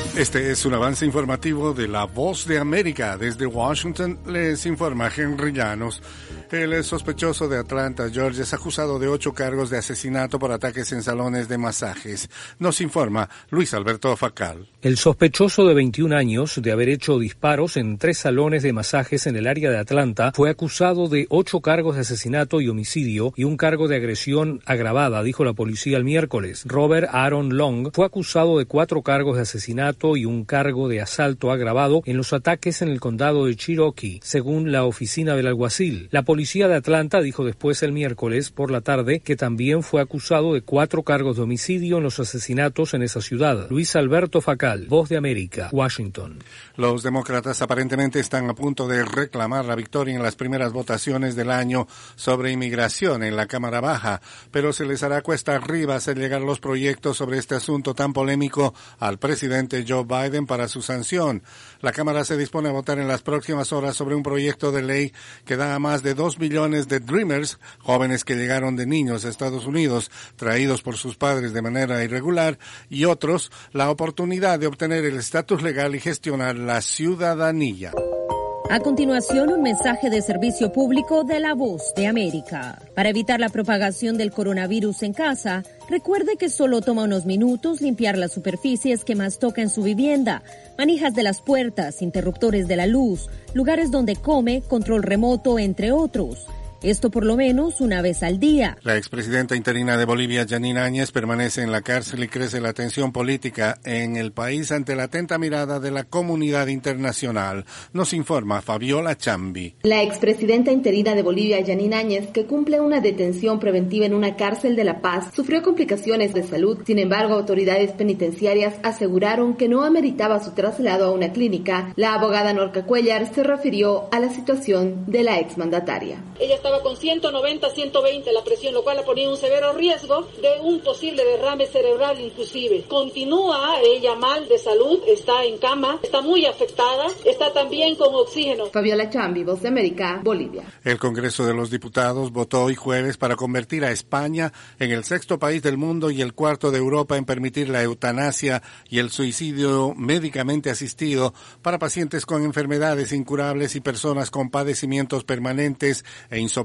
Este es un avance informativo de La Voz de América. Desde Washington les informa Henry Llanos. El sospechoso de Atlanta, Georgia, es acusado de 8 cargos de asesinato por ataques en salones de masajes. Nos informa Luis Alberto Facal. El sospechoso de 21 años de haber hecho disparos en 3 salones de masajes en el área de Atlanta fue acusado de 8 cargos de asesinato y homicidio y un cargo de agresión agravada, dijo la policía el miércoles. Robert Aaron Long fue acusado de 4 cargos de asesinato y un cargo de asalto agravado en los ataques en el condado de Cherokee, según la oficina del alguacil. La policía de Atlanta dijo después el miércoles por la tarde que también fue acusado de 4 cargos de homicidio en los asesinatos en esa ciudad. Luis Alberto Facal, Voz de América, Washington. Los demócratas aparentemente están a punto de reclamar la victoria en las primeras votaciones del año sobre inmigración en la Cámara Baja, pero se les hará cuesta arriba hacer llegar los proyectos sobre este asunto tan polémico al presidente Joe Biden para su sanción. La Cámara se dispone a votar en las próximas horas sobre un proyecto de ley que da a más de 2 millones de Dreamers, jóvenes que llegaron de niños a Estados Unidos, traídos por sus padres de manera irregular, y otros, la oportunidad de obtener el estatus legal y gestionar la ciudadanía. A continuación, un mensaje de servicio público de La Voz de América. Para evitar la propagación del coronavirus en casa, recuerde que solo toma unos minutos limpiar las superficies que más toca en su vivienda, manijas de las puertas, interruptores de la luz, lugares donde come, control remoto, entre otros. Esto por lo menos una vez al día. La expresidenta interina de Bolivia, Yanine Áñez, permanece en la cárcel y crece la tensión política en el país ante la atenta mirada de la comunidad internacional. Nos informa Fabiola Chambi. La expresidenta interina de Bolivia, Yanine Áñez, que cumple una detención preventiva en una cárcel de La Paz, sufrió complicaciones de salud. Sin embargo, autoridades penitenciarias aseguraron que no ameritaba su traslado a una clínica. La abogada Norca Cuellar se refirió a la situación de la exmandataria. Ella estaba con 190, 120 la presión, lo cual la ponía en un severo riesgo de un posible derrame cerebral inclusive. Continúa ella mal de salud, está en cama, está muy afectada, está también con oxígeno. Fabiola Chambi, Voz de América, Bolivia. El Congreso de los Diputados votó hoy jueves para convertir a España en el 6º país del mundo y el 4º de Europa en permitir la eutanasia y el suicidio médicamente asistido para pacientes con enfermedades incurables y personas con padecimientos permanentes e insoportables.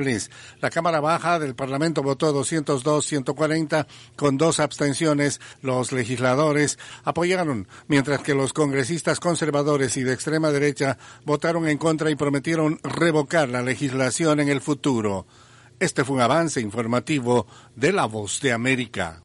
La Cámara Baja del Parlamento votó 202-140 con 2 abstenciones. Los legisladores apoyaron, mientras que los congresistas conservadores y de extrema derecha votaron en contra y prometieron revocar la legislación en el futuro. Este fue un avance informativo de La Voz de América.